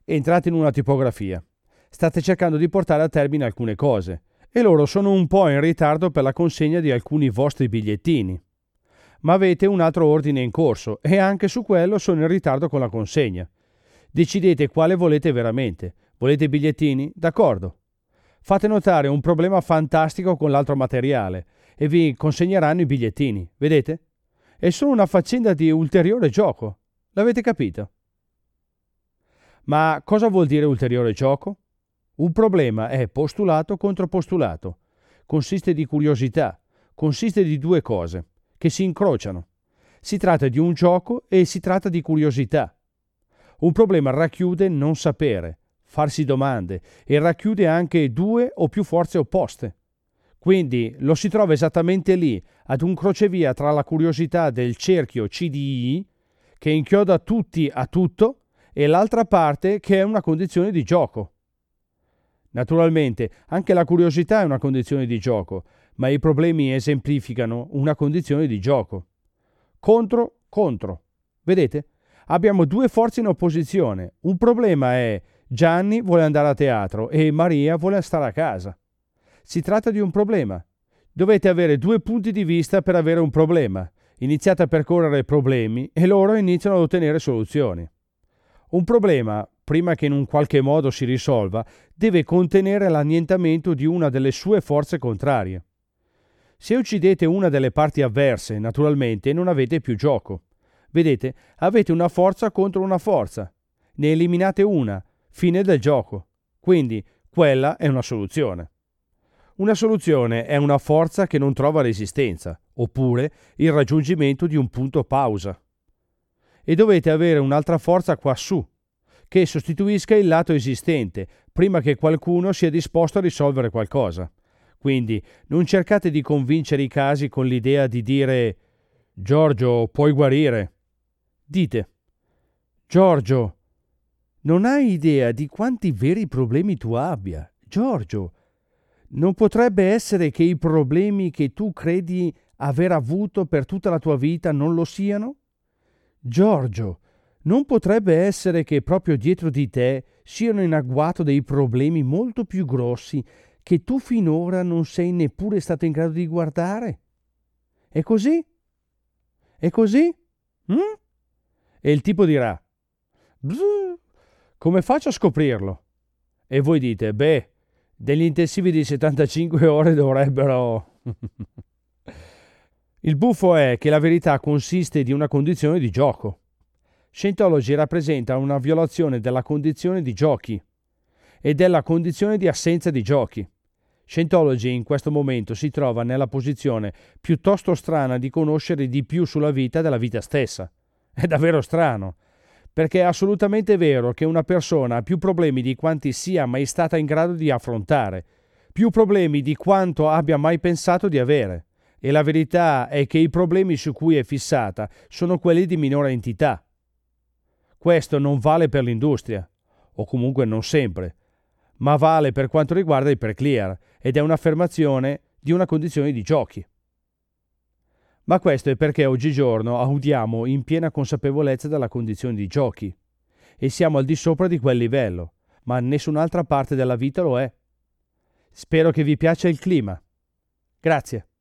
Entrate in una tipografia. State cercando di portare a termine alcune cose e loro sono un po' in ritardo per la consegna di alcuni vostri bigliettini. Ma avete un altro ordine in corso e anche su quello sono in ritardo con la consegna. Decidete quale volete veramente. Volete i bigliettini? D'accordo. Fate notare un problema fantastico con l'altro materiale e vi consegneranno i bigliettini, vedete? È solo una faccenda di ulteriore gioco. L'avete capito? Ma cosa vuol dire ulteriore gioco? Un problema è postulato contro postulato. Consiste di curiosità. Consiste di due cose che si incrociano. Si tratta di un gioco e si tratta di curiosità. Un problema racchiude non sapere, farsi domande e racchiude anche due o più forze opposte. Quindi lo si trova esattamente lì, ad un crocevia tra la curiosità del cerchio CDI, che inchioda tutti a tutto, e l'altra parte che è una condizione di gioco. Naturalmente, anche la curiosità è una condizione di gioco, ma i problemi esemplificano una condizione di gioco. Contro. Vedete? Abbiamo due forze in opposizione. Un problema è Gianni vuole andare a teatro e Maria vuole stare a casa. Si tratta di un problema. Dovete avere due punti di vista per avere un problema. Iniziate a percorrere problemi e loro iniziano ad ottenere soluzioni. Un problema, prima che in un qualche modo si risolva, deve contenere l'annientamento di una delle sue forze contrarie. Se uccidete una delle parti avverse, naturalmente non avete più gioco. Vedete, avete una forza contro una forza. Ne eliminate una, fine del gioco. Quindi quella è una soluzione. Una soluzione è una forza che non trova resistenza, oppure il raggiungimento di un punto pausa. E dovete avere un'altra forza quassù, che sostituisca il lato esistente, prima che qualcuno sia disposto a risolvere qualcosa. Quindi non cercate di convincere i casi con l'idea di dire «Giorgio, puoi guarire». Dite «Giorgio, non hai idea di quanti veri problemi tu abbia. Giorgio, non potrebbe essere che i problemi che tu credi aver avuto per tutta la tua vita non lo siano? Giorgio, non potrebbe essere che proprio dietro di te siano in agguato dei problemi molto più grossi che tu finora non sei neppure stato in grado di guardare? È così? È così? E il tipo dirà, come faccio a scoprirlo? E voi dite, degli intensivi di 75 ore dovrebbero... Il buffo è che la verità consiste di una condizione di gioco. Scientology rappresenta una violazione della condizione di giochi e della condizione di assenza di giochi. Scientology in questo momento si trova nella posizione piuttosto strana di conoscere di più sulla vita della vita stessa. È davvero strano, perché è assolutamente vero che una persona ha più problemi di quanti sia mai stata in grado di affrontare, più problemi di quanto abbia mai pensato di avere. E la verità è che i problemi su cui è fissata sono quelli di minore entità. Questo non vale per l'industria, o comunque non sempre, ma vale per quanto riguarda il per-clear ed è un'affermazione di una condizione di giochi. Ma questo è perché oggigiorno audiamo in piena consapevolezza della condizione di giochi e siamo al di sopra di quel livello, ma nessun'altra parte della vita lo è. Spero che vi piaccia il clima. Grazie.